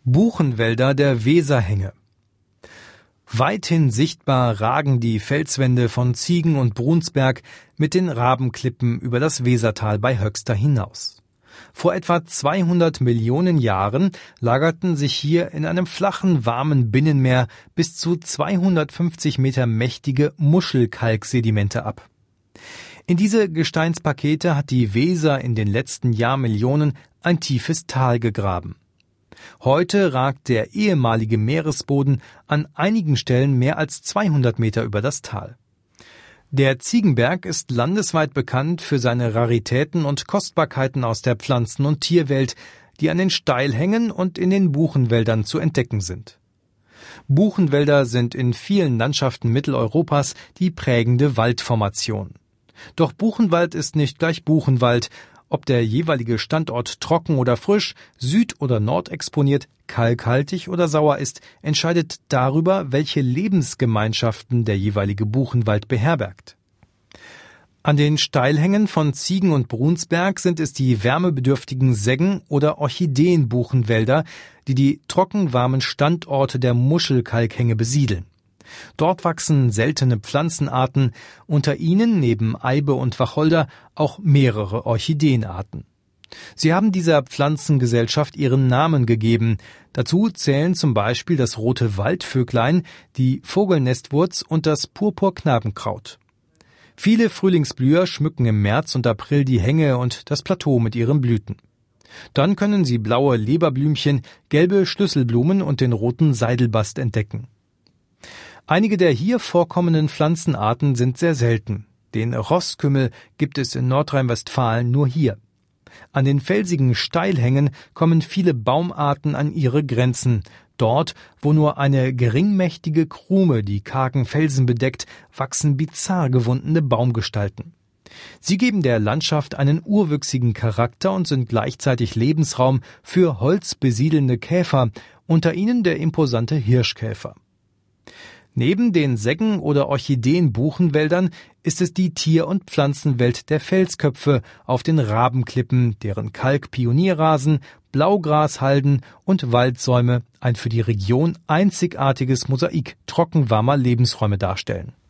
Buchenwälder der Weserhänge. Weithin sichtbar ragen die Felswände von Ziegen- und Brunsberg mit den Rabenklippen über das Wesertal bei Höxter hinaus. Vor etwa 200 Millionen Jahren lagerten sich hier in einem flachen, warmen Binnenmeer bis zu 250 Meter mächtige Muschelkalksedimente ab. In diese Gesteinspakete hat die Weser in den letzten Jahrmillionen ein tiefes Tal gegraben. Heute ragt der ehemalige Meeresboden an einigen Stellen mehr als 200 Meter über das Tal. Der Ziegenberg ist landesweit bekannt für seine Raritäten und Kostbarkeiten aus der Pflanzen- und Tierwelt, die an den Steilhängen und in den Buchenwäldern zu entdecken sind. Buchenwälder sind in vielen Landschaften Mitteleuropas die prägende Waldformation. Doch Buchenwald ist nicht gleich Buchenwald. Ob der jeweilige Standort trocken oder frisch, süd- oder nordexponiert, kalkhaltig oder sauer ist, entscheidet darüber, welche Lebensgemeinschaften der jeweilige Buchenwald beherbergt. An den Steilhängen von Ziegen- und Brunsberg sind es die wärmebedürftigen Seggen- oder Orchideenbuchenwälder, die die trockenwarmen Standorte der Muschelkalkhänge besiedeln. Dort wachsen seltene Pflanzenarten, unter ihnen neben Eibe und Wacholder auch mehrere Orchideenarten. Sie haben dieser Pflanzengesellschaft ihren Namen gegeben. Dazu zählen zum Beispiel das rote Waldvöglein, die Vogelnestwurz und das Purpurknabenkraut. Viele Frühlingsblüher schmücken im März und April die Hänge und das Plateau mit ihren Blüten. Dann können Sie blaue Leberblümchen, gelbe Schlüsselblumen und den roten Seidelbast entdecken. Einige der hier vorkommenden Pflanzenarten sind sehr selten. Den Rosskümmel gibt es in Nordrhein-Westfalen nur hier. An den felsigen Steilhängen kommen viele Baumarten an ihre Grenzen. Dort, wo nur eine geringmächtige Krume die kargen Felsen bedeckt, wachsen bizarr gewundene Baumgestalten. Sie geben der Landschaft einen urwüchsigen Charakter und sind gleichzeitig Lebensraum für holzbesiedelnde Käfer, unter ihnen der imposante Hirschkäfer. Neben den Seggen- oder Orchideenbuchenwäldern ist es die Tier- und Pflanzenwelt der Felsköpfe auf den Rabenklippen, deren Kalk-Pionierrasen, Blaugrashalden und Waldsäume ein für die Region einzigartiges Mosaik trockenwarmer Lebensräume darstellen.